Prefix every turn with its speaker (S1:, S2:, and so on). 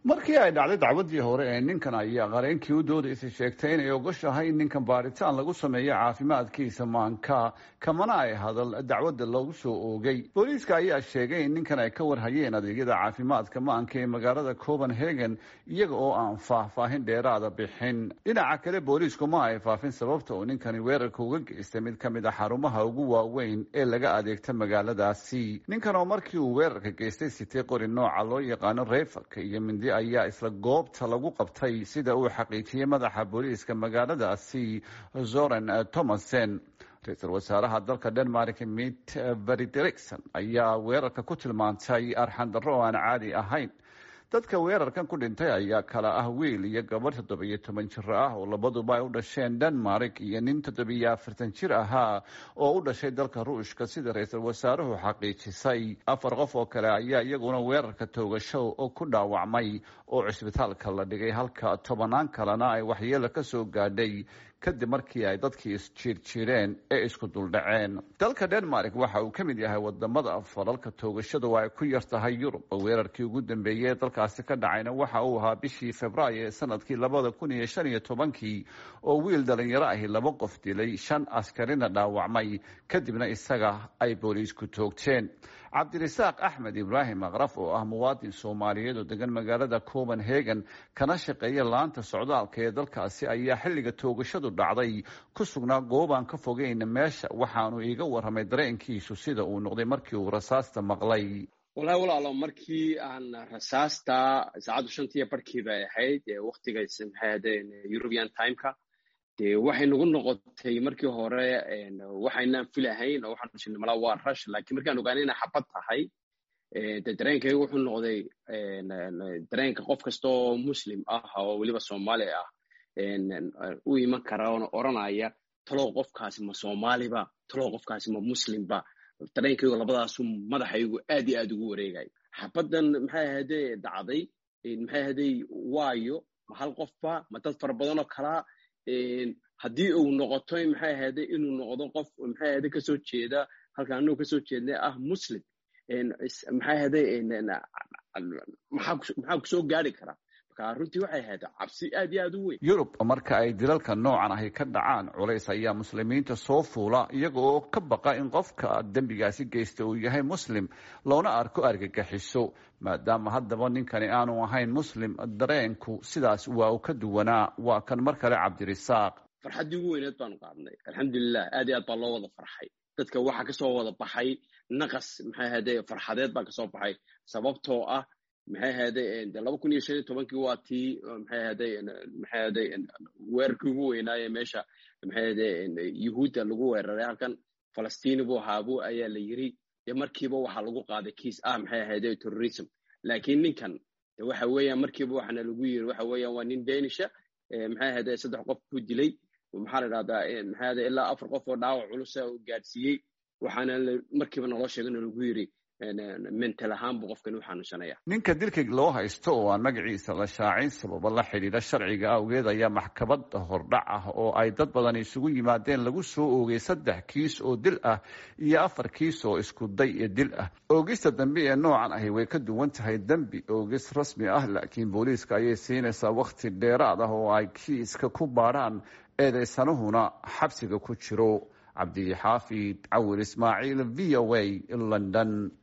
S1: markii ay dhacday dacwadii hore ee ninkan ayaa qareenkii u doodaysay sheegtay inay ogoshahay in ninkan baaritaan lagu sameeyo caafimaadkiisa maanka kamana ay hadal dacwadda loogu soo oogay. booliiska ayaa sheegay in ninkan ay ka warhayeen adeegyada caafimaadka maanka ee magaalada Copenhagen iyaga oo aan faahfaahin dheeraada bixin. dhinaca kale booliisku ma ay faafin sababta uu ninkani weerarka uga geystay mid ka mid ah xarumaha ugu waaweyn ee laga adeegta magaaladaasi. ninkan oo markii uu weerarka geystay sitay qori nooca loo yaqaano reefarka iyo mindi ayaa isla goobta lagu qabtay sida uu xaqiijiyey madaxa booliiska magaaladaasi Zoran Thomasen. ra-iisul wasaaraha dalka Denmark Mette Frederiksen ayaa weerarka ku tilmaantay arxan darro oo aan caadi ahayn. dadka weerarkan ku dhintay ayaa kala ah wiil iyo gabadh 17 jir ah oo labaduba ay u dhasheen Denmark iyo nin 47 jir ahaa oo u dhashay dalka Ruushka sida ra-iisul wasaaruhu xaqiijisay. 4 qof oo kale ayaa iyaguna weerarka toogasho oo ku dhaawacmay oo cisbitaalka la dhigay halka 10 kalena ay waxyeelo ka soo gaadhay kadib markii ay dadkii isjiirjiireen ee isku duldhaceen. dalka Denmark waxa uu ka mid yahay wadamada falalka toogashadu ay ku yar tahay Yurub. weerarkii ugu dambeeyay dalkaasi ka dhacayna waxa uu ahaa bishii Febraayo ee sanadkii 2015 oo wiil dhalinyaro ahi 2 qof dilay 5 askarina dhaawacmay kadibna isaga ay booliisku toogteen. cabdirasaaq axmed ibraahim aqraf oo ah muwaadin Soomaaliyeed oo degan magaalada Copenhagen kana shaqeeya laanta socdaalka ee dalkaasi ayaa xilliga toogashadu dhacday ku sugnaa goob aan ka fogeyn meesha waxaanu iiga warramay dareenkiisu sida uu noqday markii uu rasaasta maqlay.
S2: walahi walaalo markii aan rasaasta saacadu 5 barkii bay ahayd waqtiga maxaadeen European time-ka waxay nagu noqotay markii hore waxayna filahayn oo waxaan sheegnay malaa waa rush laakiin markaan ogaanay in xabad tahay dareenkaygu wuxuu noqday dareenka qof kasta oo muslim ah oo waliba Soomaali ah u iman kara oo oranaya talo qofkaasi ma Soomaaliba talo qofkaasi ma muslimba. dareenkaygu labadaas madaxaygu aad iyo aad ugu wareegay. xabadan maxay ahaydee dhacday maxay ahaydee waayo ma hal qofba ma dad fara badan oo kala haddii uu noqoto maxay ahaydee inuu noqdo qof maxay ahaydee ka soo jeeda halkaan inuu ka soo jeednay ah muslim maxay ahaydee maxaa ku soo gaari kara. runtii waxay ahayd cabsi aad iyo aad u weyn.
S1: Yurub marka ay dilalka noocan ahi ka dhacaan culays ayaa muslimiinta soo fuula iyaga oo ka baqa in qofka dembigaasi geysta uu yahay muslim loona arko argagixiso. maadaama haddaba ninkani aanu ahayn muslim dareenku sidaas waa uu ka duwanaa. waa kan mar kale cabdirasaaq.
S2: farxaddii ugu weyneed baanu qaadnay alxamdulilah aad iyo aad baa loo wada farxay. dadka waxaa kasoo wada baxay naqas maxay ahaydee farxadeed baa kasoo baxay sababtoo ah maxay ahaydee 2015 waa tii maxay ahaydee weerarkii ugu weynaaye meesha maxay ahaydee yuhuudda lagu weeraray halkan Falastiin buu haabu ayaa la yiri markiiba waxa lagu qaaday kiis maxay ahaydee terrorism. laakiin ninkan waxa weeyaan markiiba waxana lagu yiri waxa weeyaan waa nin Danish maxay ahaydee 3 qof ku dilay maxaa la yiraahdaa maxay ahaydee ilaa 4 qof oo dhaawac culus ah oo gaarsiiyay waxaana markiiba naloo sheegay in lagu yiri mental ahaan buu qofkan u xanuunsanaya.
S1: ninka dilka loo haysto oo aan magaciisa la shaacin sababo la xiriira sharciga awgeed ayaa maxkamada hordhac ah oo ay dad badan isugu yimaadeen lagu soo oogay 3 kiis oo dil ah iyo 4 kiis oo isku day dil ah. oogista dambi ee noocan ahi way ka duwan tahay dambi oogis rasmi ah laakiin booliiska ayay siinaysaa waqti dheeraad ah oo ay kiiska ku baaraan eedeysanuhuna xabsiga ku jiro. cabdi xaafid cawir ismaaciil VOA London.